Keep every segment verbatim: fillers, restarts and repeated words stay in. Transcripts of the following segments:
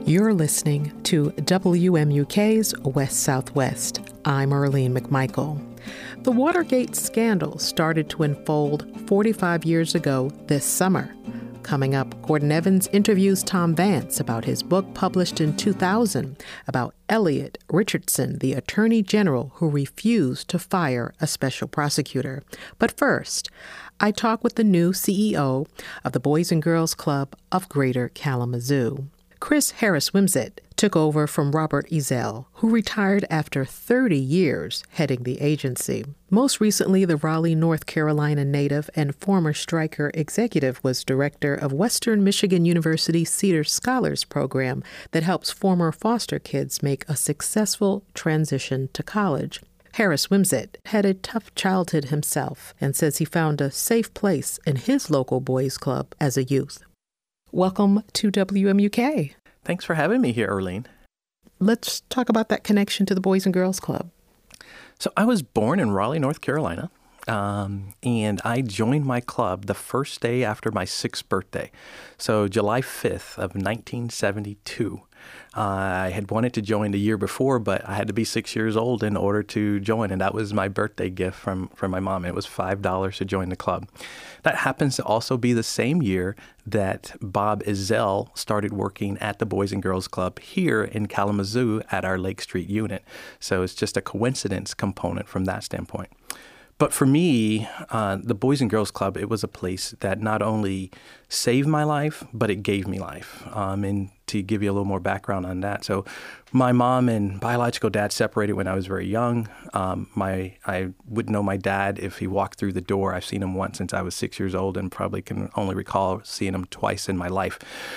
You're listening to W M U K's West Southwest. I'm Earlene McMichael. The Watergate scandal started to unfold forty-five years ago this summer. Coming up, Gordon Evans interviews Tom Vance about his book published in two thousand about Elliot Richardson, the Attorney General who refused to fire a special prosecutor. But first, I talk with the new C E O of the Boys and Girls Club of Greater Kalamazoo. Chris Harris-Wimsatt took over from Robert Ezell, who retired after thirty years heading the agency. Most recently, the Raleigh, North Carolina native and former Stryker executive was director of Western Michigan University Cedar Scholars Program that helps former foster kids make a successful transition to college. Harris-Wimsatt had a tough childhood himself and says he found a safe place in his local boys' club as a youth. Welcome to W M U K. Thanks for having me here, Earlene. Let's talk about that connection to the Boys and Girls Club. So I was born in Raleigh, North Carolina, um, and I joined my club the first day after my sixth birthday. So July fifth of nineteen seventy-two. Uh, I had wanted to join the year before, but I had to be six years old in order to join, and that was my birthday gift from, from my mom. It was five dollars to join the club. That happens to also be the same year that Bob Ezell started working at the Boys and Girls Club here in Kalamazoo at our Lake Street unit. So it's just a coincidence component from that standpoint. But for me, uh, the Boys and Girls Club, it was a place that not only saved my life, but it gave me life. Um, and to give you a little more background on that, so my mom and biological dad separated when I was very young. Um, my I would know my dad if he walked through the door. I've seen him once since I was six years old and probably can only recall seeing him twice in my life.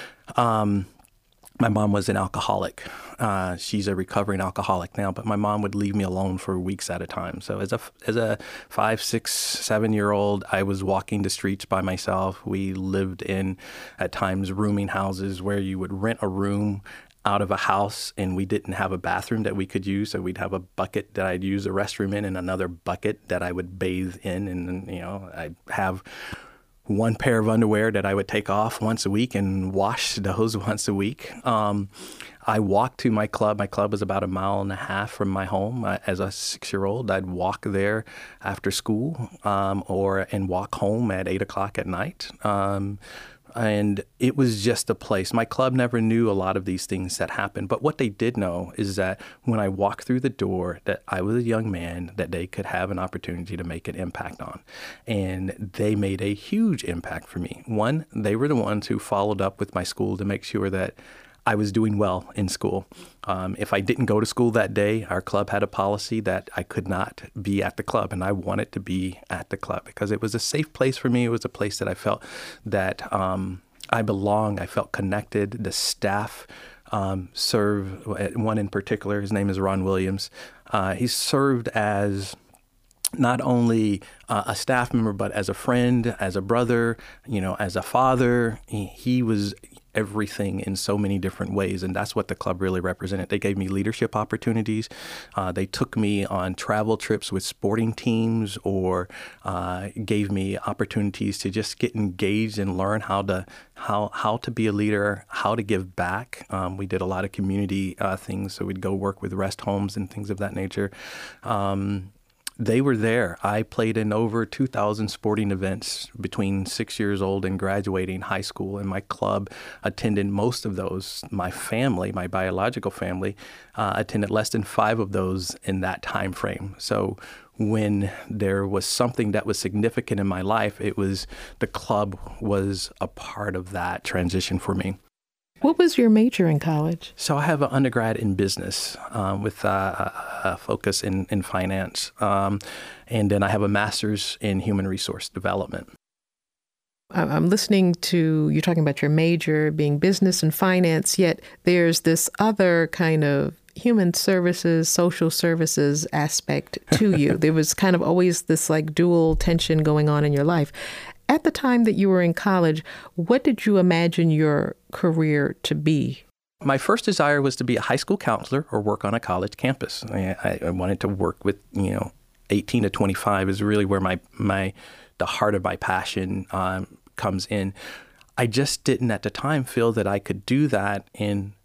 Um, My mom was an alcoholic. Uh, she's a recovering alcoholic now, but my mom would leave me alone for weeks at a time. So as a as a five, six, seven-year-old, I was walking the streets by myself. We lived in, at times, rooming houses where you would rent a room out of a house, and we didn't have a bathroom that we could use, so we'd have a bucket that I'd use the restroom in and another bucket that I would bathe in, and, you know, I'd have one pair of underwear that I would take off once a week and wash those once a week. Um, I walked to my club. My club was about a mile and a half from my home. Uh, as a six-year-old, I'd walk there after school um, or and walk home at eight o'clock at night. Um, And it was just a place. My club never knew a lot of these things that happened. But what they did know is that when I walked through the door, that I was a young man that they could have an opportunity to make an impact on. And they made a huge impact for me. One, they were the ones who followed up with my school to make sure that I was doing well in school. Um, if I didn't go to school that day, our club had a policy that I could not be at the club, and I wanted to be at the club because it was a safe place for me. It was a place that I felt that um, I belonged. I felt connected. The staff um, served, one in particular, his name is Ron Williams. Uh, he served as not only uh, a staff member, but as a friend, as a brother, you know, as a father. He, he was everything in so many different ways, and that's what the club really represented. They gave me leadership opportunities. Uh, they took me on travel trips with sporting teams, or uh, gave me opportunities to just get engaged and learn how to how how to be a leader, how to give back. Um, we did a lot of community uh, things, so we'd go work with rest homes and things of that nature. Um, They were there. I played in over two thousand sporting events between six years old and graduating high school, and my club attended most of those. My family, my biological family, uh, attended less than five of those in that time frame. So when there was something that was significant in my life, it was the club was a part of that transition for me. What was your major in college? So I have an undergrad in business um, with uh, a focus in, in finance. Um, and then I have a master's in human resource development. I'm listening to you talking about your major being business and finance, yet there's this other kind of human services, social services aspect to you. There was kind of always this like dual tension going on in your life. At the time that you were in college, what did you imagine your career to be? My first desire was to be a high school counselor or work on a college campus. I, I wanted to work with, you know, eighteen to twenty-five is really where my, my the heart of my passion um, comes in. I just didn't at the time feel that I could do that in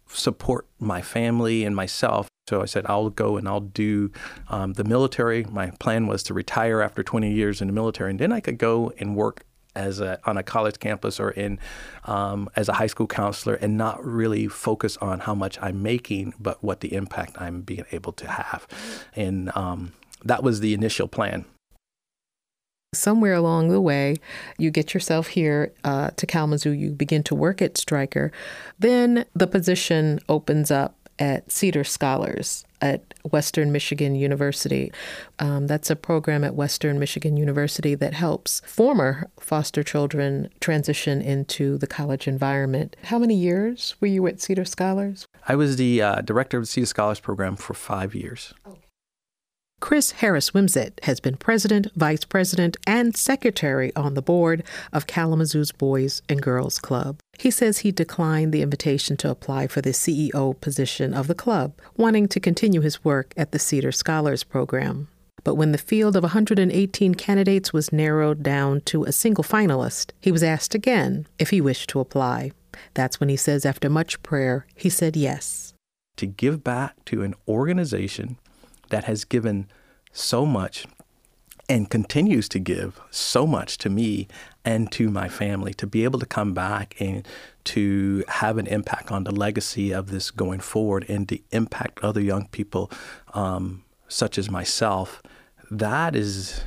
support my family and myself. So I said, I'll go and I'll do um, the military. My plan was to retire after twenty years in the military, and then I could go and work as a, on a college campus or in um, as a high school counselor and not really focus on how much I'm making, but what the impact I'm being able to have. And um, that was the initial plan. Somewhere along the way, you get yourself here uh, to Kalamazoo, you begin to work at Stryker. Then the position opens up at Cedar Scholars at Western Michigan University. Um, that's a program at Western Michigan University that helps former foster children transition into the college environment. How many years were you at Cedar Scholars? I was the uh, director of the Cedar Scholars program for five years. Okay. Chris Harris-Wimsett has been president, vice president, and secretary on the board of Kalamazoo's Boys and Girls Club. He says he declined the invitation to apply for the C E O position of the club, wanting to continue his work at the Cedar Scholars Program. But when the field of one hundred eighteen candidates was narrowed down to a single finalist, he was asked again if he wished to apply. That's when he says, after much prayer, he said yes. To give back to an organization that has given so much and continues to give so much to me and to my family, to be able to come back and to have an impact on the legacy of this going forward and to impact other young people um, such as myself, that is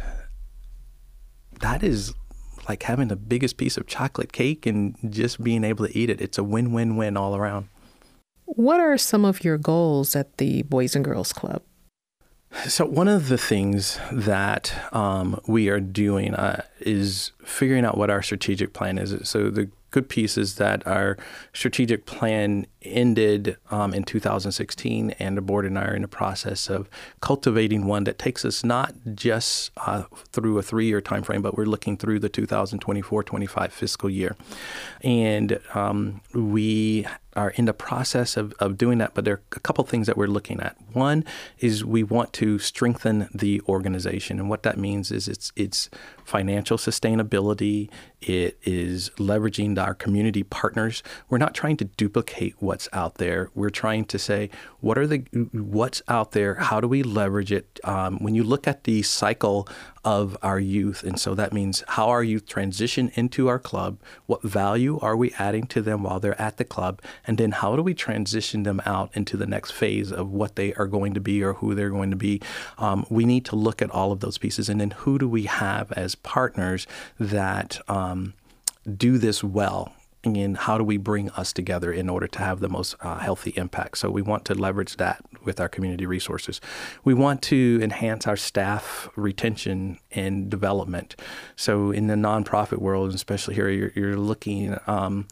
that is like having the biggest piece of chocolate cake and just being able to eat it. It's a win-win-win all around. What are some of your goals at the Boys and Girls Club? So one of the things that um, we are doing uh, is figuring out what our strategic plan is. So the good piece is that our strategic plan ended um, in two thousand sixteen, and the board and I are in the process of cultivating one that takes us not just uh, through a three-year time frame, but we're looking through the two thousand twenty-four twenty-five fiscal year. And um, we are in the process of, of doing that, but there are a couple things that we're looking at. One is we want to strengthen the organization, and what that means is it's it's financial sustainability. It is leveraging our community partners. We're not trying to duplicate what's out there. We're trying to say, what are the what's out there? How do we leverage it? Um, when you look at the cycle of our youth, and so that means how our youth transition into our club, what value are we adding to them while they're at the club, and then how do we transition them out into the next phase of what they are going to be or who they're going to be. Um, we need to look at all of those pieces, and then who do we have as partners that um, do this well, and how do we bring us together in order to have the most uh, healthy impact. So we want to leverage that with our community resources. We want to enhance our staff retention and development. So in the nonprofit world, especially here, you're, you're looking um,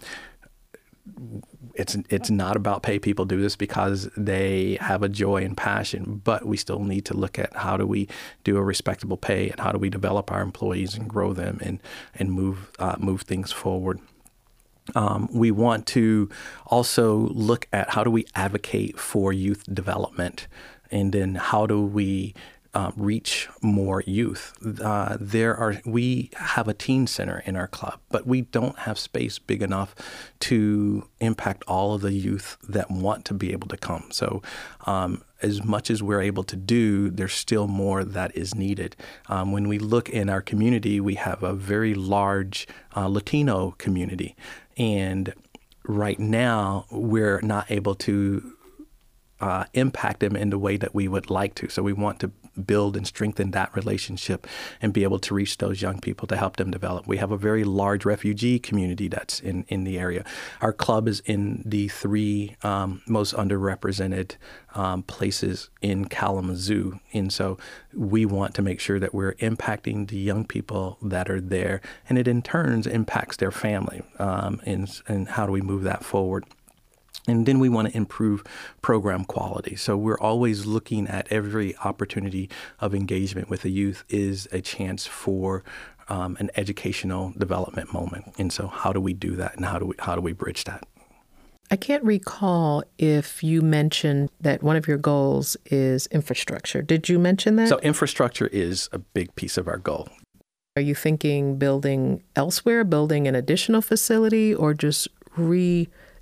It's it's not about pay people do this because they have a joy and passion, but we still need to look at how do we do a respectable pay and how do we develop our employees and grow them and and move uh, move things forward. Um, we want to also look at how do we advocate for youth development, and then how do we Uh, reach more youth. Uh, there are we have a teen center in our club, but we don't have space big enough to impact all of the youth that want to be able to come. So um, as much as we're able to do, there's still more that is needed. Um, when we look in our community, we have a very large uh, Latino community, and right now we're not able to uh, impact them in the way that we would like to. So we want to build and strengthen that relationship and be able to reach those young people to help them develop. We have a very large refugee community that's in, in the area. Our club is in the three um, most underrepresented um, places in Kalamazoo. And so we want to make sure that we're impacting the young people that are there, and it in turn impacts their family. Um, and, and how do we move that forward? And then we want to improve program quality. So we're always looking at every opportunity of engagement with the youth is a chance for um, an educational development moment. And so how do we do that, and how do we how do we bridge that? I can't recall if you mentioned that one of your goals is infrastructure. Did you mention that? So infrastructure is a big piece of our goal. Are you thinking building elsewhere, building an additional facility, or just re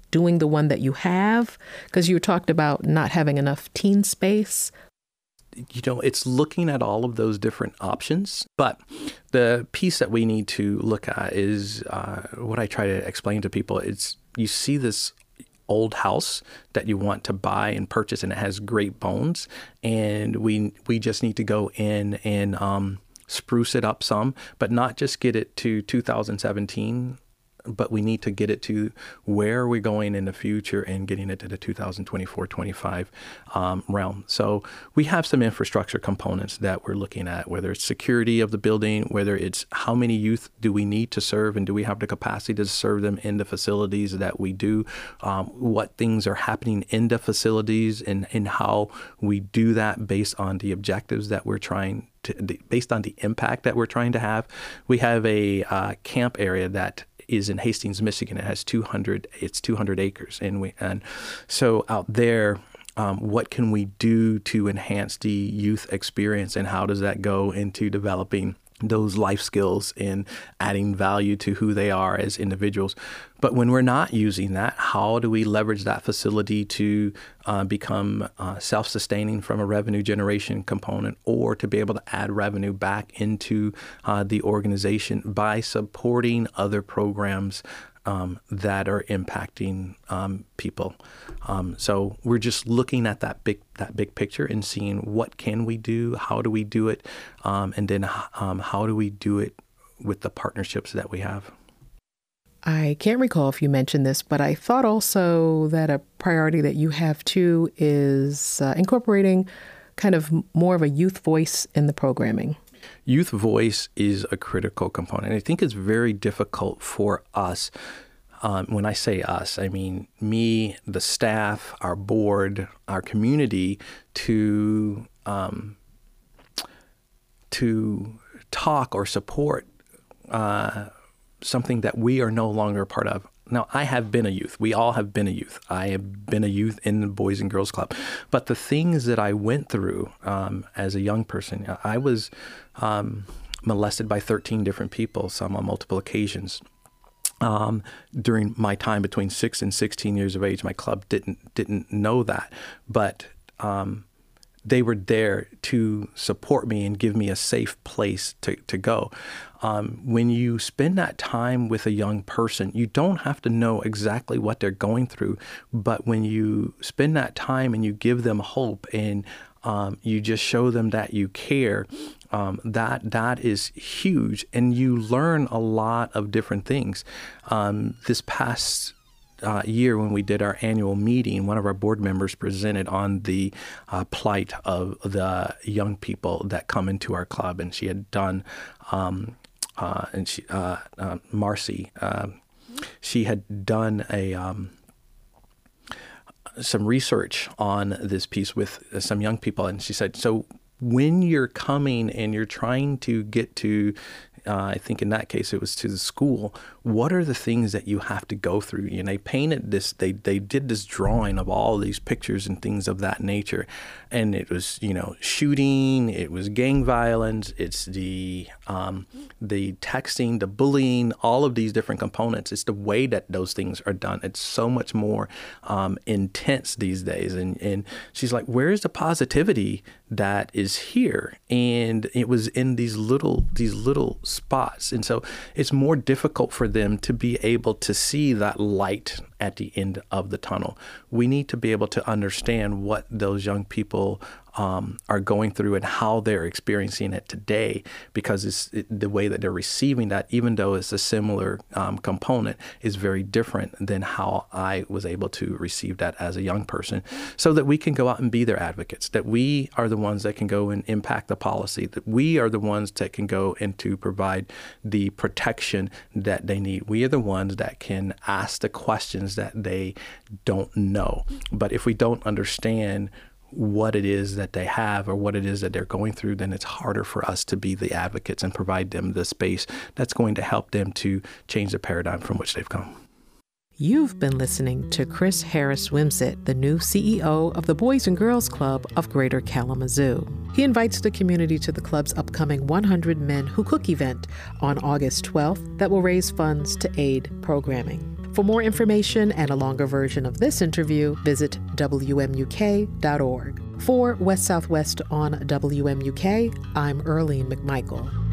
doing the one that you have? Because you talked about not having enough teen space. You know, it's looking at all of those different options. But the piece that we need to look at is uh, what I try to explain to people. It's you see this old house that you want to buy and purchase, and it has great bones. And we we just need to go in and um, spruce it up some, but not just get it to two thousand seventeen, but we need to get it to where we're going in the future and getting it to the two thousand twenty-four twenty-five um, realm. So we have some infrastructure components that we're looking at, whether it's security of the building, whether it's how many youth do we need to serve and do we have the capacity to serve them in the facilities that we do, um, what things are happening in the facilities and, and how we do that based on the objectives that we're trying to, based on the impact that we're trying to have. We have a uh, camp area that is in Hastings, Michigan. It has two hundred, it's two hundred acres. And we, and so out there, um, what can we do to enhance the youth experience, and how does that go into developing those life skills and adding value to who they are as individuals? But when we're not using that, how do we leverage that facility to uh, become uh, self-sustaining from a revenue generation component, or to be able to add revenue back into uh, the organization by supporting other programs um, that are impacting um, people? Um, so we're just looking at that big that big picture and seeing what can we do, how do we do it, um, and then um, how do we do it with the partnerships that we have. I can't recall if you mentioned this, but I thought also that a priority that you have too is uh, incorporating kind of more of a youth voice in the programming. Youth voice is a critical component. I think it's very difficult for us. Um, when I say us, I mean me, the staff, our board, our community, to um, to talk or support uh, something that we are no longer a part of. Now, I have been a youth. We all have been a youth. I have been a youth in the Boys and Girls Club. But the things that I went through um, as a young person, I was um, molested by thirteen different people, some on multiple occasions. Um, during my time between six and sixteen years of age, my club didn't didn't know that, but um, they were there to support me and give me a safe place to, to go. Um, when you spend that time with a young person, you don't have to know exactly what they're going through, but when you spend that time and you give them hope and um, you just show them that you care, Um, that that is huge, and you learn a lot of different things. Um, this past uh, year, when we did our annual meeting, one of our board members presented on the uh, plight of the young people that come into our club, and she had done, um, uh, and she, uh, uh, Marcy, uh, she had done a. Um, some research on this piece with some young people, and she said, so when you're coming and you're trying to get to, uh, I think in that case it was to the school, what are the things that you have to go through? And they painted this, they they did this drawing of all these pictures and things of that nature. And it was, you know, shooting, it was gang violence, it's the um, the texting, the bullying, all of these different components. It's the way that those things are done. It's so much more um, intense these days. And, and she's like, where's the positivity that is here? And it was in these little these little spots. And so it's more difficult for them to be able to see that light at the end of the tunnel. We need to be able to understand what those young people um, are going through and how they're experiencing it today, because it's it, the way that they're receiving that, even though it's a similar um, component, is very different than how I was able to receive that as a young person, so that we can go out and be their advocates, that we are the ones that can go and impact the policy, that we are the ones that can go and to provide the protection that they need. We are the ones that can ask the questions that they don't know. But if we don't understand what it is that they have or what it is that they're going through, then it's harder for us to be the advocates and provide them the space that's going to help them to change the paradigm from which they've come. You've been listening to Chris Harris Wimsatt, the new C E O of the Boys and Girls Club of Greater Kalamazoo. He invites the community to the club's upcoming one hundred Men Who Cook event on August twelfth that will raise funds to aid programming. For more information and a longer version of this interview, visit W M U K dot org. For West Southwest on W M U K, I'm Earlene McMichael.